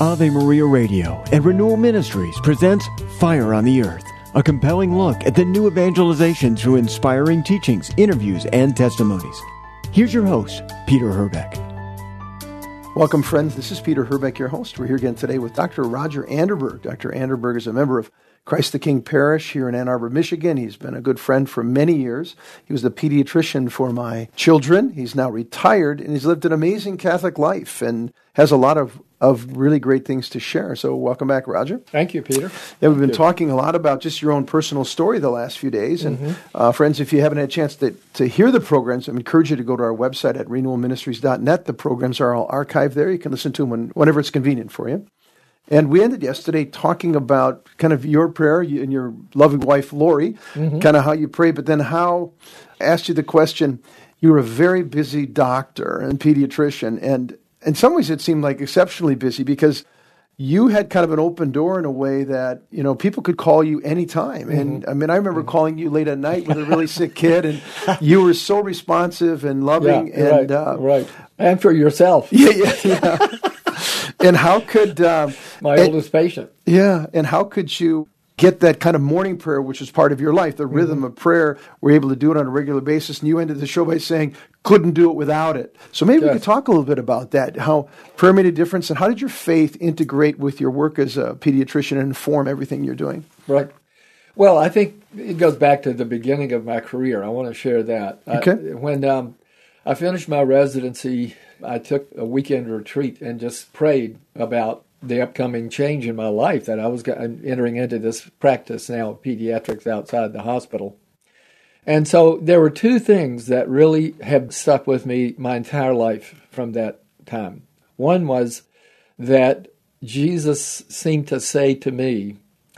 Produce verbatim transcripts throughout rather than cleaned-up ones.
Ave Maria Radio and Renewal Ministries presents Fire on the Earth, a compelling look at the new evangelization through inspiring teachings, interviews, and testimonies. Here's your host, Peter Herbeck. Welcome, friends. This is Peter Herbeck, your host. We're here again today with Doctor Roger Anderberg. Doctor Anderberg is a member of Christ the King Parish here in Ann Arbor, Michigan. He's been a good friend for many years. He was the pediatrician for my children. He's now retired, and he's lived an amazing Catholic life and has a lot of, of really great things to share. So welcome back, Roger. Thank you, Peter. Yeah, we've been Good. talking a lot about just your own personal story the last few days. And Mm-hmm. uh, friends, if you haven't had a chance to, to hear the programs, I encourage you to go to our website at renewal ministries dot net. The programs are all archived there. You can listen to them when, whenever it's convenient for you. And we ended yesterday talking about kind of your prayer you, and your loving wife, Lori, Mm-hmm. kind of how you pray, but then how, I asked you the question, you were a very busy doctor and pediatrician, and in some ways it seemed like exceptionally busy because you had kind of an open door in a way that, you know, people could call you anytime. Mm-hmm. And I mean, I remember mm-hmm. calling you late at night with a really sick kid, and you were so responsive and loving. Yeah, and right, uh, right. And for yourself. Yeah, yeah, yeah. And how could... Um, My and, oldest patient. Yeah, and how could you get that kind of morning prayer, which is part of your life, the rhythm mm-hmm. of prayer, we're able to do it on a regular basis, and you ended the show by saying, couldn't do it without it. So maybe yes. we could talk a little bit about that, how prayer made a difference, and how did your faith integrate with your work as a pediatrician and inform everything you're doing? Right. Well, I think it goes back to the beginning of my career. I want to share that. Okay. I, when um, I finished my residency, I took a weekend retreat and just prayed about the upcoming change in my life, that I was entering into this practice now of pediatrics outside the hospital. And so there were two things that really have stuck with me my entire life from that time. One was that Jesus seemed to say to me,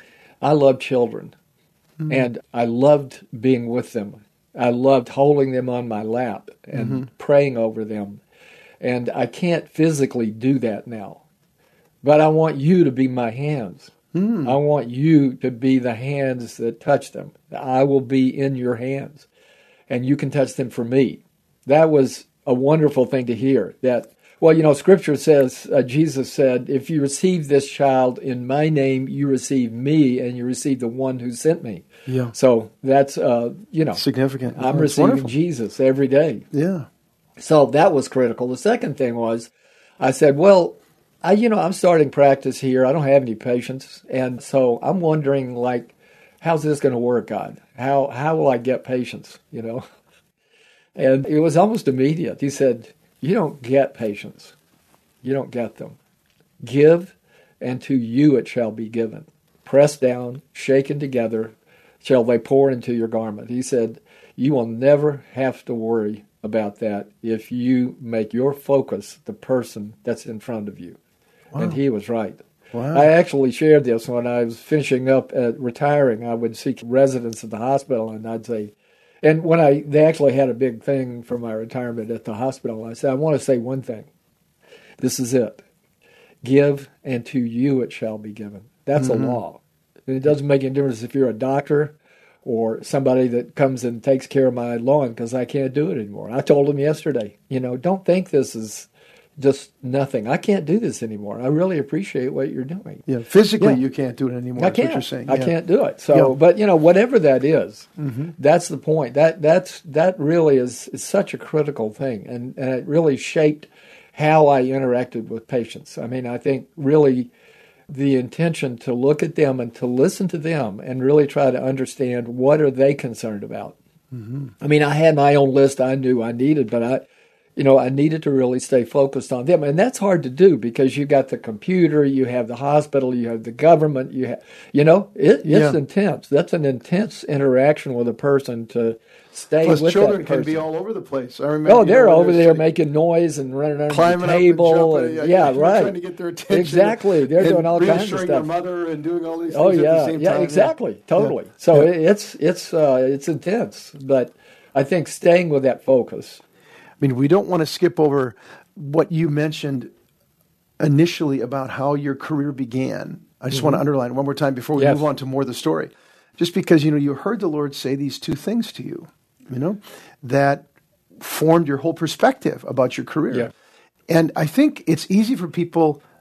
I love children, mm-hmm. and I loved being with them. I loved holding them on my lap and mm-hmm. praying over them. And I can't physically do that now. But I want you to be my hands. Mm. I want you to be the hands that touch them. I will be in your hands, and you can touch them for me. That was a wonderful thing to hear. That, well, you know, Scripture says, uh, Jesus said, if you receive this child in my name, you receive me, and you receive the one who sent me. Yeah. So that's, uh, you know, significant. I'm that's receiving wonderful. Jesus every day. Yeah. So that was critical. The second thing was, I said, well, I, you know, I'm starting practice here. I don't have any patients. And so I'm wondering, like, how's this going to work, God? How how will I get patients, you know? And it was almost immediate. He said, you don't get patients. You don't get them. Give, and to you it shall be given. Pressed down, shaken together, shall they pour into your garment. He said, you will never have to worry about that if you make your focus the person that's in front of you. Wow. And he was right. Wow. I actually shared this when I was finishing up at retiring. I would seek residents at the hospital, and I'd say, and when I, they actually had a big thing for my retirement at the hospital, I said, I want to say one thing. This is it. Give, and to you it shall be given. That's mm-hmm. a law. And it doesn't make any difference if you're a doctor or somebody that comes and takes care of my lawn because I can't do it anymore. I told him yesterday, you know, don't think this is just nothing. I can't do this anymore. I really appreciate what you're doing. Yeah, physically yeah. you can't do it anymore. I That's can't. what you're saying. I yeah. can't do it. So, yeah. but you know, whatever that is, mm-hmm. that's the point. That that's that really is, is such a critical thing, and, and it really shaped how I interacted with patients. I mean, I think really the intention to look at them and to listen to them and really try to understand what are they concerned about. Mm-hmm. I mean, I had my own list I knew I needed, but I. You know, I needed to really stay focused on them. And that's hard to do because you got the computer, you have the hospital, you have the government, you have, you know, it, it's yeah. intense. That's an intense interaction with a person to stay Plus with children that person. can be all over the place. I remember. Oh, they're you know, over there sitting, making noise and running under climbing the table. up and, and yeah, yeah, right. Trying to get their attention. Exactly. They're doing all kinds of reassuring stuff. their mother and doing all these things oh, at yeah, the same yeah, time. exactly. Yeah. Totally. Yeah. So yeah. it's, it's, uh, it's intense. But I think staying with that focus. I mean, we don't want to skip over what you mentioned initially about how your career began. I just mm-hmm. want to underline it one more time before we yes. move on to more of the story. Just because, you know, you heard the Lord say these two things to you, you know, that formed your whole perspective about your career. Yeah. And I think it's easy for people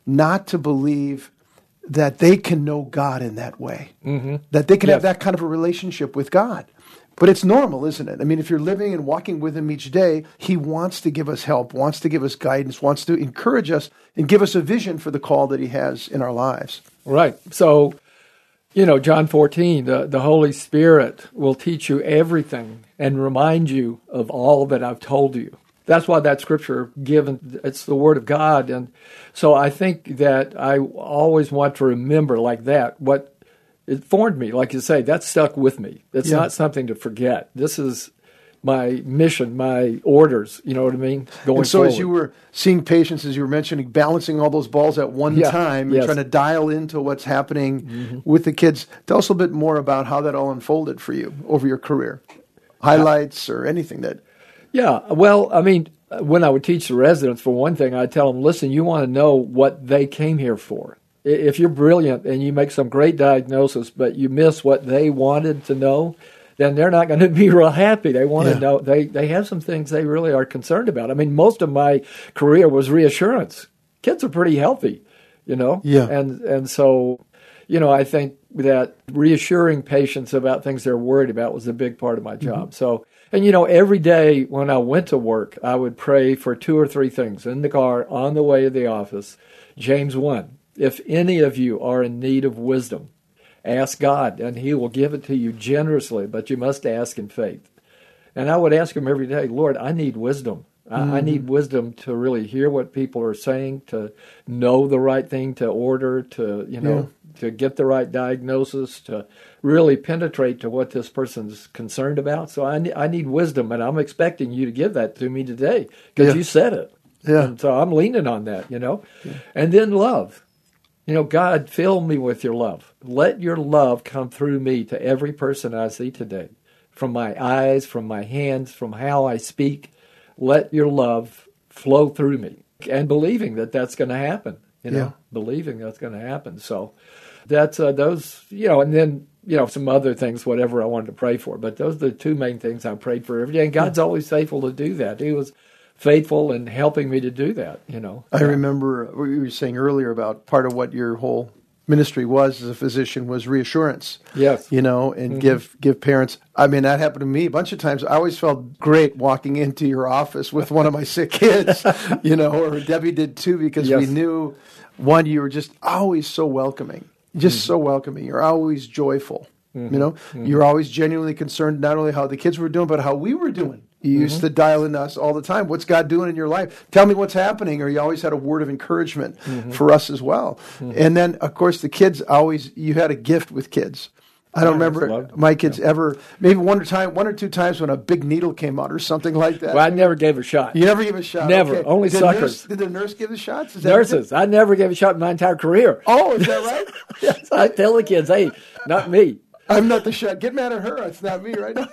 not to believe that they can know God in that way, Mm-hmm. that they can Yes. have that kind of a relationship with God. But it's normal, isn't it? I mean, if you're living and walking with him each day, he wants to give us help, wants to give us guidance, wants to encourage us and give us a vision for the call that he has in our lives. Right. So, you know, John fourteen, the, the Holy Spirit will teach you everything and remind you of all that I've told you. That's why that scripture given, it's the Word of God. And so I think that I always want to remember like that what it formed me. Like you say, that stuck with me. It's Yeah. not something to forget. This is my mission, my orders, you know what I mean? Going And so forward. as you were seeing patients, as you were mentioning, balancing all those balls at one Yeah, time, yes. and trying to dial into what's happening with the kids, tell us a little bit more about how that all unfolded for you over your career. Highlights or anything that... Yeah, well, I mean, when I would teach the residents, for one thing, I'd tell them, listen, you want to know what they came here for. I- If you're brilliant and you make some great diagnosis, but you miss what they wanted to know, then they're not going to be real happy. They want Yeah. to know, they, they have some things they really are concerned about. I mean, most of my career was reassurance. Kids are pretty healthy, you know? Yeah. And, and so, you know, I think that reassuring patients about things they're worried about was a big part of my job. Mm-hmm. So, and, you know, every day when I went to work, I would pray for two or three things in the car on the way to the office. James one, if any of you are in need of wisdom, ask God, and he will give it to you generously, but you must ask in faith. And I would ask him every day, Lord, I need wisdom. I, I need wisdom to really hear what people are saying, to know the right thing to order, to, you know, to get the right diagnosis, to really penetrate to what this person's concerned about. So I, ne- I need wisdom, and I'm expecting you to give that to me today because Yeah. you said it. Yeah. And so I'm leaning on that, you know. And then love. You know, God, fill me with your love. Let your love come through me to every person I see today, from my eyes, from my hands, from how I speak. Let your love flow through me, and believing that that's going to happen, you know, Yeah. believing that's going to happen. So that's uh, those, you know, and then, you know, some other things, whatever I wanted to pray for. But those are the two main things I prayed for every day. And God's always faithful to do that. He was faithful in helping me to do that, you know. I remember what you were saying earlier about part of what your whole ministry was as a physician was reassurance. Yes. You know, and give give parents. I mean, that happened to me a bunch of times. I always felt great walking into your office with one of my sick kids, you know, or Debbie did too, because we Yes. knew, one, you were just always so welcoming, just so welcoming. You're always joyful. You know, you're always genuinely concerned not only how the kids were doing, but how we were doing. You used to dial in us all the time. What's God doing in your life? Tell me what's happening. Or you always had a word of encouragement for us as well. And then, of course, the kids always, you had a gift with kids. I don't Yeah, I just remember loved them. my kids ever, maybe one or time, one or two times when a big needle came out or something like that. Well, I never gave a shot. You never gave a shot. Never. Okay. Only did suckers. Nurse, did the nurse give the shots? Is that Nurses. I never gave a shot in my entire career. Oh, is that right? Yes, I tell the kids, hey, not me. I'm not the shot. Get mad at her. It's not me right now.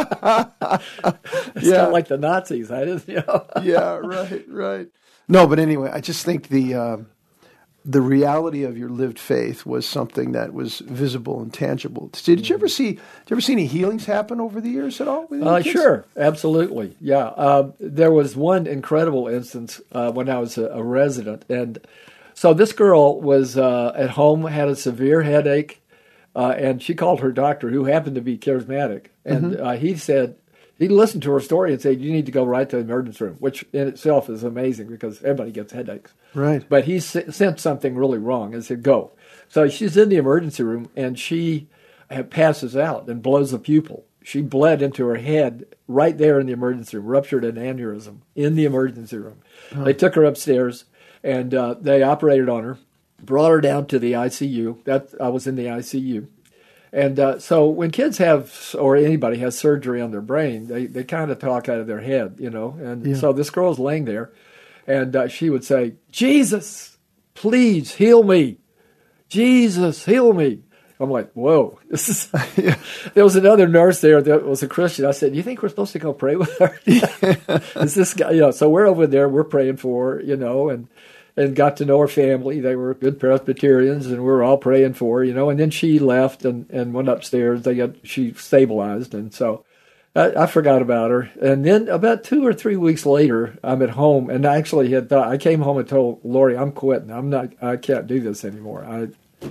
It's Yeah. not like the Nazis. I didn't, you know. Yeah, right, right. No, but anyway, I just think the uh, the reality of your lived faith was something that was visible and tangible. Did, did you ever see? Did you ever see any healings happen over the years at all? with your Uh, kids? sure, absolutely, yeah. Uh, there was one incredible instance uh, when I was a, a resident, and so this girl was uh, at home, had a severe headache, uh, and she called her doctor, who happened to be charismatic, and uh, he said he listened to her story and said, "You need to go right to the emergency room," which in itself is amazing because everybody gets headaches. Right. But he s- sensed something really wrong and said, "Go." So she's in the emergency room, and she uh, passes out and blows a pupil. She bled into her head right there in the emergency room, ruptured an aneurysm in the emergency room. They took her upstairs, and uh, they operated on her, brought her down to the I C U. That I was in the I C U. And uh, so when kids have, or anybody has surgery on their brain, they, they kind of talk out of their head, you know. And Yeah. so this girl's laying there, and uh, she would say, "Jesus, please heal me. Jesus, heal me." I'm like, whoa. This is. There was another nurse there that was a Christian. I said, "You think we're supposed to go pray with her?" Is this guy? You know, so we're over there. We're praying for her, you know, and and got to know her family. They were good Presbyterians, and we were all praying for her, you know. And then she left and, and went upstairs. They got she stabilized, and so I, I forgot about her. And then about two or three weeks later, I'm at home, and I actually had thought, I came home and told Lori, I'm quitting. I'm not, I can't do this anymore. I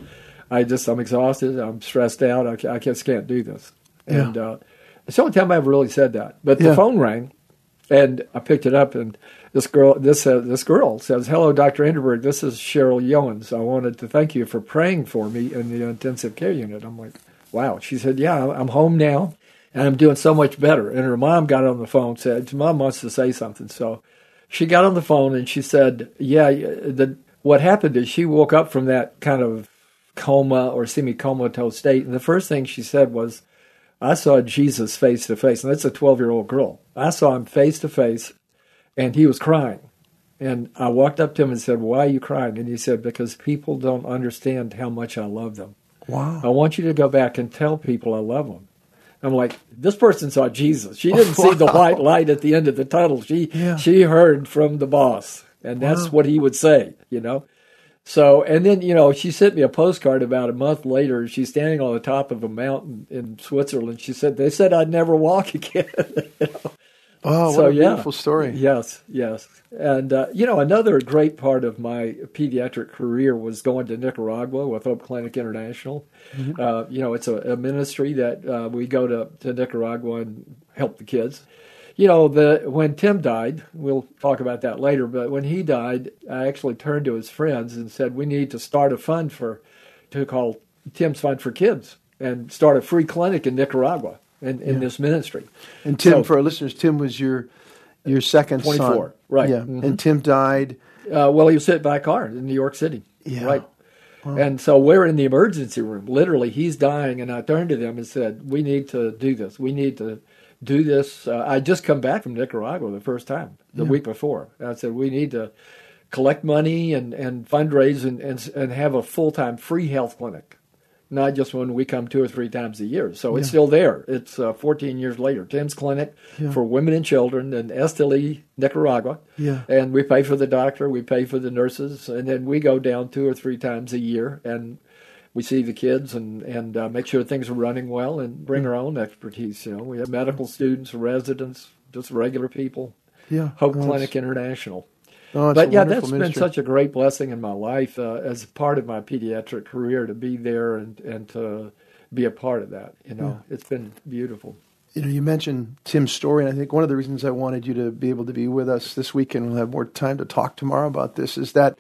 I just, I'm exhausted. I'm stressed out. I, I just can't do this. Yeah. And uh, it's the only time I ever really said that. But the Yeah. phone rang, and I picked it up, and this girl, this uh, this girl says, "Hello, Doctor Anderberg. This is Cheryl Yowens. I wanted to thank you for praying for me in the intensive care unit." I'm like, "Wow." She said, "Yeah, I'm home now, and I'm doing so much better." And her mom got on the phone, said, "Mom wants to say something." So she got on the phone, and she said, "Yeah, the, what happened is she woke up from that kind of coma or semi-comatose state, and the first thing she said was, I saw Jesus face to face." And that's a twelve-year-old girl. I saw him face to face, and he was crying. And I walked up to him and said, "Why are you crying?" And he said, "Because people don't understand how much I love them. Wow. I want you to go back and tell people I love them." I'm like, this person saw Jesus. She didn't Oh, see the wow. white light at the end of the tunnel. She Yeah. she heard from the boss, and that's Wow. what he would say, you know. So, and then, you know, she sent me a postcard about a month later. She's standing on the top of a mountain in Switzerland. She said, "They said I'd never walk again." You know? Oh, what So, a yeah. beautiful story. Yes, yes. And, uh, you know, another great part of my pediatric career was going to Nicaragua with Hope Clinic International. Mm-hmm. Uh, you know, it's a, a ministry that uh, we go to, to Nicaragua and help the kids. You know, the when Tim died, we'll talk about that later, but when he died, I actually turned to his friends and said, we need to start a fund for, to call Tim's Fund for Kids, and start a free clinic in Nicaragua in, in Yeah. this ministry. And Tim, So- for our listeners, Tim was your your second son. twenty-four, right. Yeah. Mhm. And Tim died. Uh, well, he was hit by a car in New York City. Yeah. Right. And so we're in the emergency room. Literally, he's dying, and I turned to them and said, we need to do this. We need to do this. Uh, I just come back from Nicaragua the first time, the Yeah. week before. And I said, we need to collect money and, and fundraise and, and, and have a full-time free health clinic, not just when we come two or three times a year. So it's Yeah. still there. It's uh, fourteen years later. Tim's Clinic Yeah. for women and children in Esteli, Nicaragua. Yeah. And we pay for the doctor, we pay for the nurses, and then we go down two or three times a year and we see the kids and, and uh, make sure things are running well and bring our own expertise. You know, we have medical students, residents, just regular people. Yeah. Hope Oh, Clinic it's- International. Oh, it's But a yeah, wonderful that's ministry. been such a great blessing in my life uh, as part of my pediatric career to be there and, and to be a part of that. You know, it's been beautiful. You know, you mentioned Tim's story, and I think one of the reasons I wanted you to be able to be with us this weekend, we'll have more time to talk tomorrow about this, is that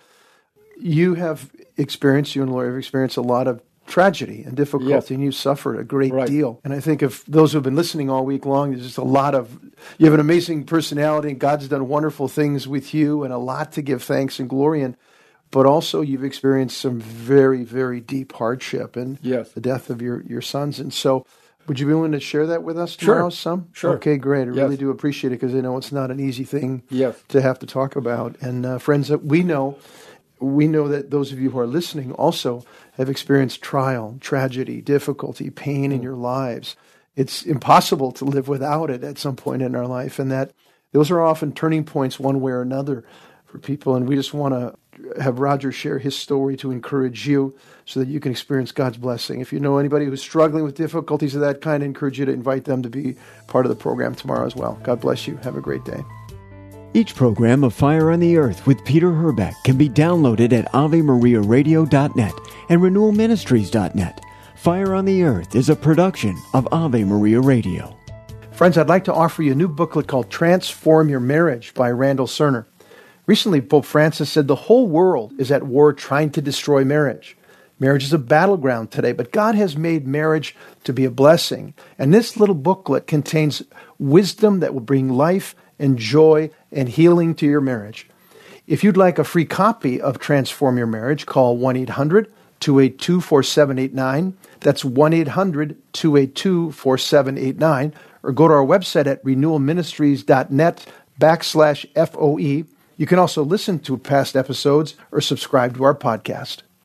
you have experienced, you and Lori have experienced a lot of tragedy and difficulty, Yes. and you suffered a great Right. deal. And I think if those who have been listening all week long, there's just a lot of, you have an amazing personality, and God's done wonderful things with you, and a lot to give thanks and glory in. But also you've experienced some very, very deep hardship and Yes. the death of your, your sons. And so would you be willing to share that with us Sure. tomorrow some? Sure. Okay, great. I Yes. really do appreciate it because I know it's not an easy thing Yes. to have to talk about. And uh, friends, that we know, we know that those of you who are listening also have experienced trial, tragedy, difficulty, pain in your lives. It's impossible to live without it at some point in our life, and that those are often turning points one way or another for people. And we just want to have Roger share his story to encourage you so that you can experience God's blessing. If you know anybody who's struggling with difficulties of that kind, I encourage you to invite them to be part of the program tomorrow as well. God bless you. Have a great day. Each program of Fire on the Earth with Peter Herbeck can be downloaded at ave maria radio dot net and renewal ministries dot net. Fire on the Earth is a production of Ave Maria Radio. Friends, I'd like to offer you a new booklet called Transform Your Marriage by Randall Cerner. Recently, Pope Francis said the whole world is at war trying to destroy marriage. Marriage is a battleground today, but God has made marriage to be a blessing. And this little booklet contains wisdom that will bring life and joy and healing to your marriage. If you'd like a free copy of Transform Your Marriage, call one eight hundred two eight two four seven eight nine. That's one eight hundred two eight two four seven eight nine. Or go to our website at renewal ministries dot net backslash F O E. You can also listen to past episodes or subscribe to our podcast.